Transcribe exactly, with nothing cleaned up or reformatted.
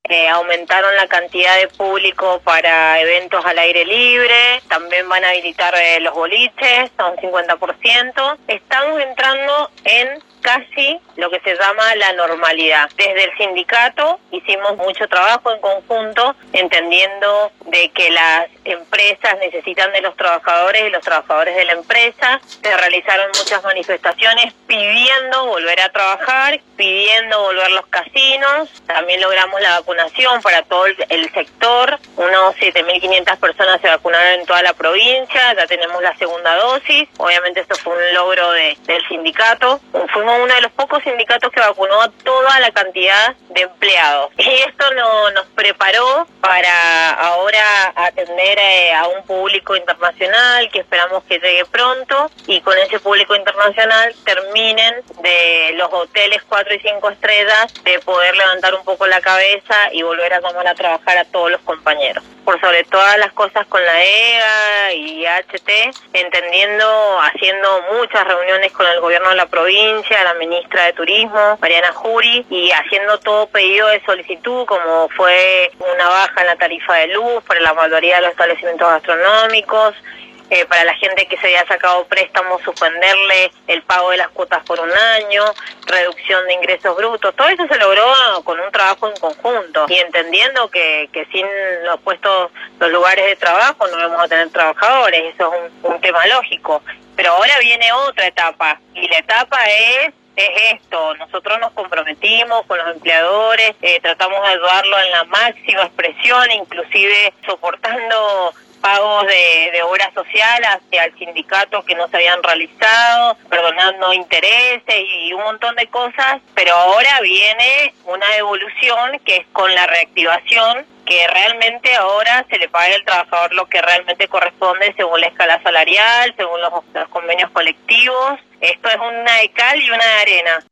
eh, aumentaron la cantidad de público para eventos al aire libre, también van a habilitar eh, los boliches a un cincuenta por ciento. Estamos entrando en casi lo que se llama la normalidad. Desde el sindicato hicimos mucho trabajo en conjunto, entendiendo de que las empresas necesitan de los trabajadores y los trabajadores de la empresa. Se realizaron muchas manifestaciones pidiendo volver a trabajar, pidiendo volver los casinos. También logramos la vacunación para todo el sector. Unos siete mil quinientas personas se vacunaron en toda la provincia. Ya tenemos la segunda dosis. Obviamente esto fue un logro de, del sindicato. Fuimos uno de los pocos sindicatos que vacunó a toda la cantidad de empleados. Y esto no, nos preparó para ahora atender eh, a un público internacional que esperamos que llegue pronto, y con ese público internacional terminen de los hoteles cuatro y cinco estrellas de poder levantar un poco la cabeza y volver a tomar a trabajar a todos los compañeros. Por sobre todas las cosas con la E G A y H T, entendiendo, haciendo muchas reuniones con el gobierno de la provincia, la ministra de Turismo, Mariana Jury, y haciendo todo pedido de solicitud, como fue una baja en la tarifa de luz para la mayoría de los establecimientos gastronómicos, Eh, para la gente que se había sacado préstamos, suspenderle el pago de las cuotas por un año, reducción de ingresos brutos. Todo eso se logró con un trabajo en conjunto y entendiendo que, que sin los puestos, los lugares de trabajo no vamos a tener trabajadores. Eso es un, un tema lógico. Pero ahora viene otra etapa, y la etapa es es esto. Nosotros nos comprometimos con los empleadores, eh, tratamos de ayudarlo en la máxima expresión, inclusive soportando pagos de, de obra social hacia el sindicato que no se habían realizado, perdonando intereses y un montón de cosas, pero ahora viene una evolución que es con la reactivación, que realmente ahora se le pague al trabajador lo que realmente corresponde según la escala salarial, según los, los convenios colectivos. Esto es una de cal y una de arena.